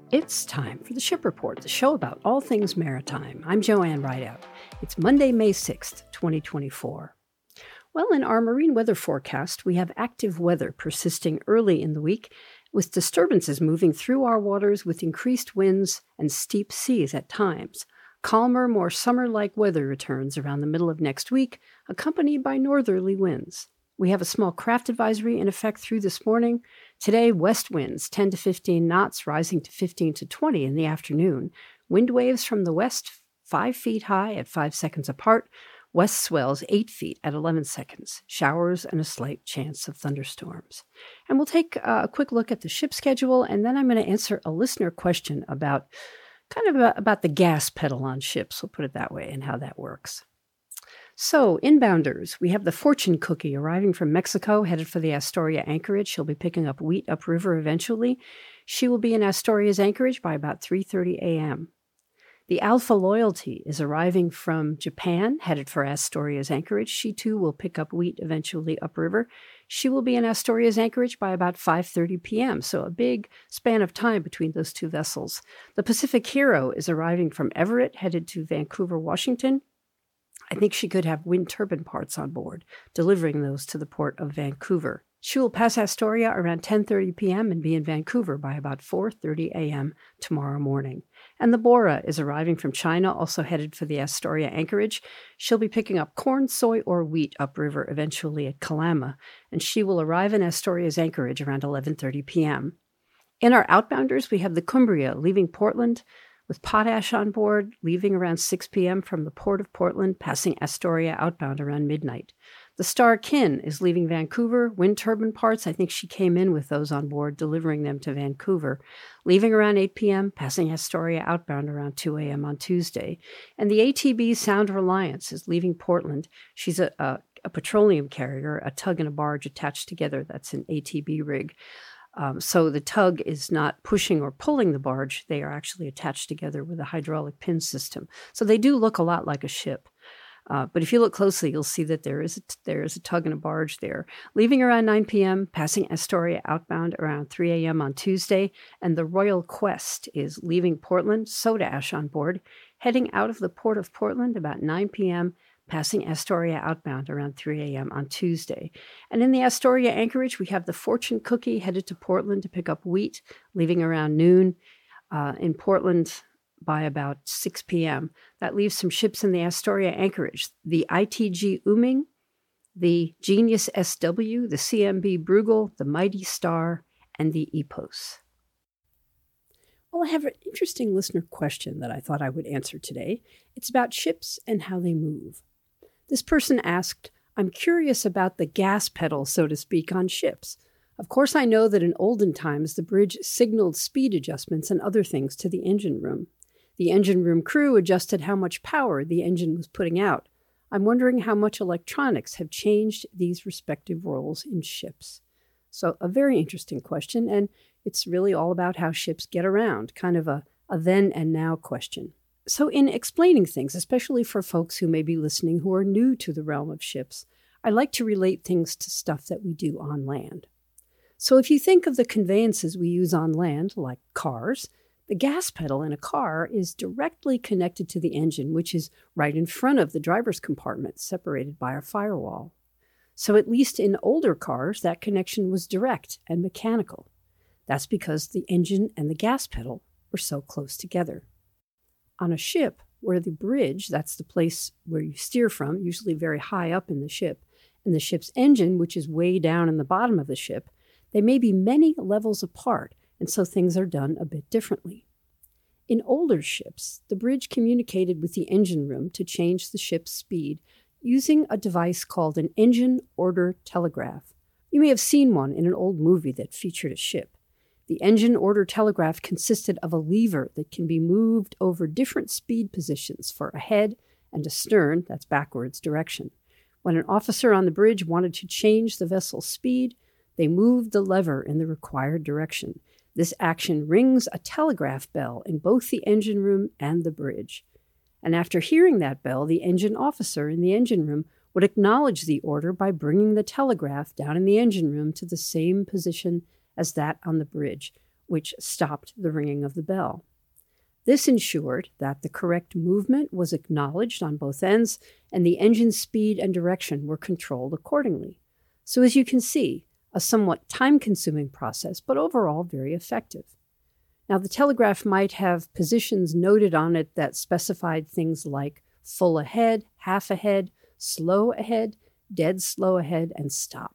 It's time for the Ship Report, the show about all things maritime. I'm Joanne Rideout. It's Monday, May 6th, 2024. Well, in our marine weather forecast, we have active weather persisting early in the week, with disturbances moving through our waters with increased winds and steep seas at times. Calmer, more summer-like weather returns around the middle of next week, accompanied by northerly winds. We have a small craft advisory in effect through this morning. Today, west winds 10 to 15 knots, rising to 15 to 20 in the afternoon. Wind waves from the west 5 feet high at 5 seconds apart. West swells 8 feet at 11 seconds. Showers and a slight chance of thunderstorms. And we'll take a quick look at the ship schedule, and then I'm going to answer a listener question about about the gas pedal on ships, we'll put it that way, and how that works. So, inbounders, we have the Fortune Cookie arriving from Mexico, headed for the Astoria anchorage. She'll be picking up wheat upriver eventually. She will be in Astoria's anchorage by about 3:30 a.m. The Alpha Loyalty is arriving from Japan, headed for Astoria's anchorage. She, too, will pick up wheat eventually upriver. She will be in Astoria's anchorage by about 5:30 p.m., so a big span of time between those two vessels. The Pacific Hero is arriving from Everett, headed to Vancouver, Washington. I think she could have wind turbine parts on board, delivering those to the port of Vancouver. She will pass Astoria around 10:30 p.m. and be in Vancouver by about 4:30 a.m. tomorrow morning. And the Bora is arriving from China, also headed for the Astoria anchorage. She'll be picking up corn, soy, or wheat upriver eventually at Kalama, and she will arrive in Astoria's anchorage around 11:30 p.m. In our outbounders, we have the Cumbria leaving Portland, with potash on board, leaving around 6 p.m. from the port of Portland, passing Astoria outbound around midnight. The Star Kin is leaving Vancouver, wind turbine parts. I think she came in with those on board, delivering them to Vancouver, leaving around 8 p.m., passing Astoria outbound around 2 a.m. on Tuesday. And the ATB Sound Reliance is leaving Portland. She's a petroleum carrier, a tug and a barge attached together. That's an ATB rig. So the tug is not pushing or pulling the barge. They are actually attached together with a hydraulic pin system. So they do look a lot like a ship. But if you look closely, you'll see that there is a tug and a barge there. Leaving around 9 p.m., passing Astoria outbound around 3 a.m. on Tuesday. And the Royal Quest is leaving Portland, soda ash on board, heading out of the port of Portland about 9 p.m., passing Astoria outbound around 3 a.m. on Tuesday. And in the Astoria anchorage, we have the Fortune Cookie headed to Portland to pick up wheat, leaving around noon in Portland by about 6 p.m. That leaves some ships in the Astoria anchorage: the ITG Uming, the Genius SW, the CMB Bruegel, the Mighty Star, and the Epos. Well, I have an interesting listener question that I thought I would answer today. It's about ships and how they move. This person asked, I'm curious about the gas pedal, so to speak, on ships. Of course, I know that in olden times, the bridge signaled speed adjustments and other things to the engine room. The engine room crew adjusted how much power the engine was putting out. I'm wondering how much electronics have changed these respective roles in ships. So a very interesting question, and it's really all about how ships get around, kind of a then and now question. So in explaining things, especially for folks who may be listening who are new to the realm of ships, I like to relate things to stuff that we do on land. So if you think of the conveyances we use on land, like cars, the gas pedal in a car is directly connected to the engine, which is right in front of the driver's compartment, separated by a firewall. So at least in older cars, that connection was direct and mechanical. That's because the engine and the gas pedal were so close together. On a ship, where the bridge, that's the place where you steer from, usually very high up in the ship, and the ship's engine, which is way down in the bottom of the ship, they may be many levels apart, and so things are done a bit differently. In older ships, the bridge communicated with the engine room to change the ship's speed using a device called an engine order telegraph. You may have seen one in an old movie that featured a ship. The engine order telegraph consisted of a lever that can be moved over different speed positions for a head and a stern, that's backwards, direction. When an officer on the bridge wanted to change the vessel's speed, they moved the lever in the required direction. This action rings a telegraph bell in both the engine room and the bridge. And after hearing that bell, the engine officer in the engine room would acknowledge the order by bringing the telegraph down in the engine room to the same position as that on the bridge, which stopped the ringing of the bell. This ensured that the correct movement was acknowledged on both ends and the engine's speed and direction were controlled accordingly. So as you can see, a somewhat time-consuming process, but overall very effective. Now, the telegraph might have positions noted on it that specified things like full ahead, half ahead, slow ahead, dead slow ahead, and stop.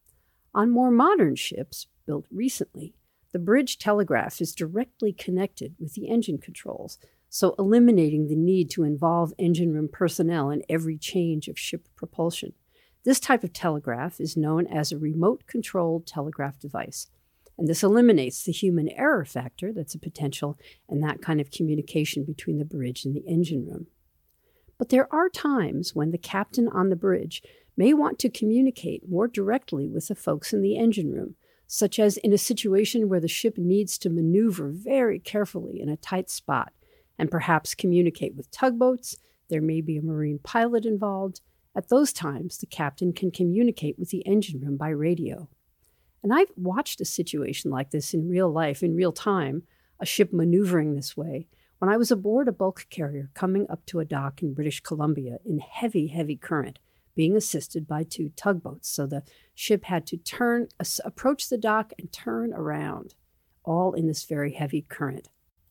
On more modern ships, built recently, the bridge telegraph is directly connected with the engine controls, so eliminating the need to involve engine room personnel in every change of ship propulsion. This type of telegraph is known as a remote-controlled telegraph device, and this eliminates the human error factor that's a potential in that kind of communication between the bridge and the engine room. But there are times when the captain on the bridge may want to communicate more directly with the folks in the engine room, such as in a situation where the ship needs to maneuver very carefully in a tight spot and perhaps communicate with tugboats. There may be a marine pilot involved. At those times, the captain can communicate with the engine room by radio. And I've watched a situation like this in real life, in real time, a ship maneuvering this way, when I was aboard a bulk carrier coming up to a dock in British Columbia in heavy, heavy current, being assisted by 2 tugboats. So the ship had to approach the dock and turn around, all in this very heavy current.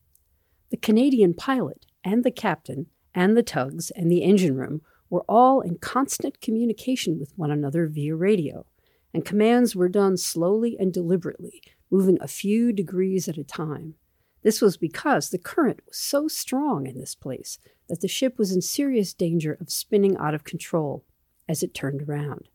The Canadian pilot and the captain and the tugs and the engine room were all in constant communication with one another via radio, and commands were done slowly and deliberately, moving a few degrees at a time. This was because the current was so strong in this place that the ship was in serious danger of spinning out of control as it turned around.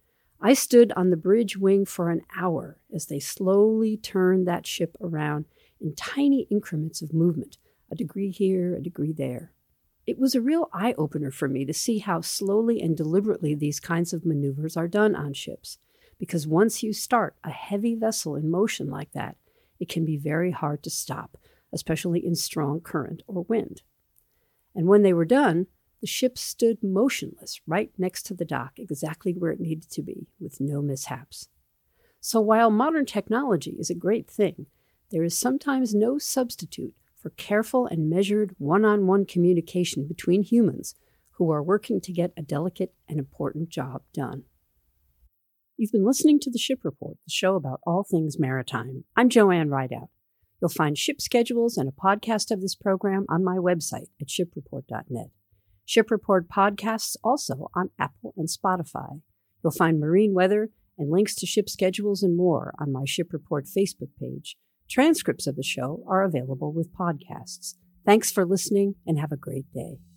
I stood on the bridge wing for an hour as they slowly turned that ship around in tiny increments of movement, a degree here, a degree there. It was a real eye-opener for me to see how slowly and deliberately these kinds of maneuvers are done on ships, because once you start a heavy vessel in motion like that, it can be very hard to stop, especially in strong current or wind. And when they were done, the ship stood motionless right next to the dock, exactly where it needed to be, with no mishaps. So while modern technology is a great thing, there is sometimes no substitute for careful and measured one-on-one communication between humans who are working to get a delicate and important job done. You've been listening to The Ship Report, the show about all things maritime. I'm Joanne Rideout. You'll find ship schedules and a podcast of this program on my website at shipreport.net. Ship Report podcasts also on Apple and Spotify. You'll find marine weather and links to ship schedules and more on my Ship Report Facebook page. Transcripts of the show are available with podcasts. Thanks for listening and have a great day.